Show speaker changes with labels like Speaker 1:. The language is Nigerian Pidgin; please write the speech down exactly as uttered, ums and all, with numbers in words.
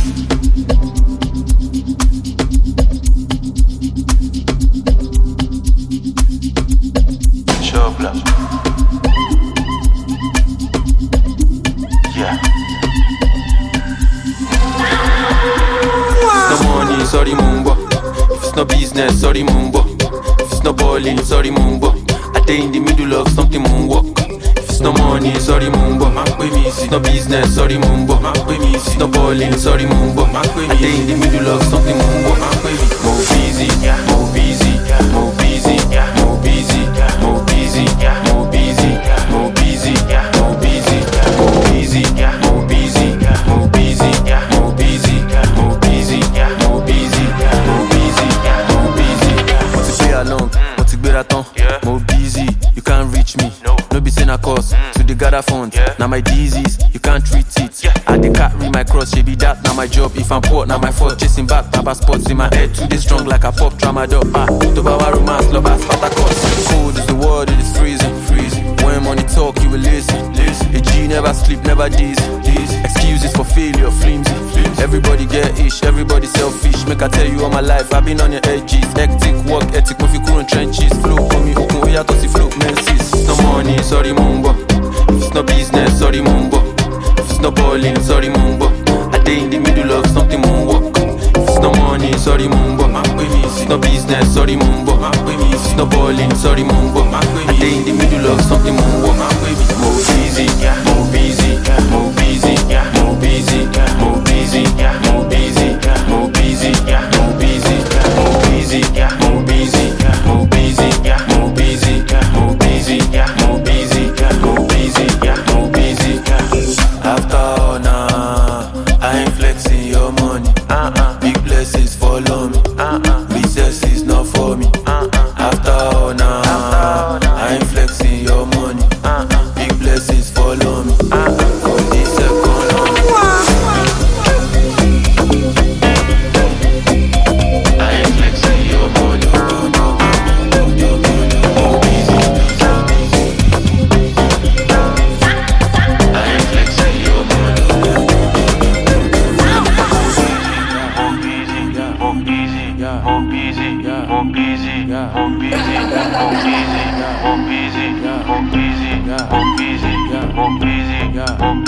Speaker 1: Sorry mumbo. If it's no business, sorry mumbo. If it's no balling, sorry mumbo. I day in the middle of something moonwalk. If it's no money, sorry mumbo. If it's no business, sorry mumbo. If it's no balling, sorry mumbo. I day in the middle of something moonwalk. More busy, more busy, more busy, more busy, more busy, more busy, more busy, more busy, more busy, more busy, more busy, more busy, more busy, more busy, more busy, more busy. Want to play along, want to get at on. More busy, you can't reach me. No be saying a cause to the gather funds. Now my disease, you can't treat it. I the cat read my cross, she be that. Now my job, if I'm poor, now my fault. Chasing back, taba spots in my head. Too they strong like a pop tramadol. Ah, to bawa romance, love as patakos. Cold is the world, it is freezing, freezing. When money talk, you will listen, listen. A G never sleep, never dizzy, dizzy. Excuses for failure, flimsy, flimsy. Everybody get ish, everybody selfish. Make I tell you all my life, I've been on your edges. Hectic, work ethic, if you couldn't trenches. Flow, for me, open, we are to see flow, menses. No money, sorry mumbo. If it's no business, sorry mumbo. If it's no balling, sorry mumbo. I day in the middle of something moonwalk. If it's no money, sorry mumbo. If it's no business, sorry mumbo. If it's no balling, sorry mumbo. I day in the middle of something moonwalk. More busy, more busy, more busy, more busy, more busy, more busy, more busy, more busy, more busy, more busy, more busy, more busy, more busy, more busy, more busy, more busy. After all now, I ain't flexing your money. Uh-uh. Big blessings follow me. Uh-uh. Recess is not for me. Uh-uh. After all now, I ain't flexing your money. Uh-uh. Big blessings follow me. Uh-uh. For this economy. I ain't flexing your money. More busy, more busy, more busy, more busy, more busy, more busy, more busy, more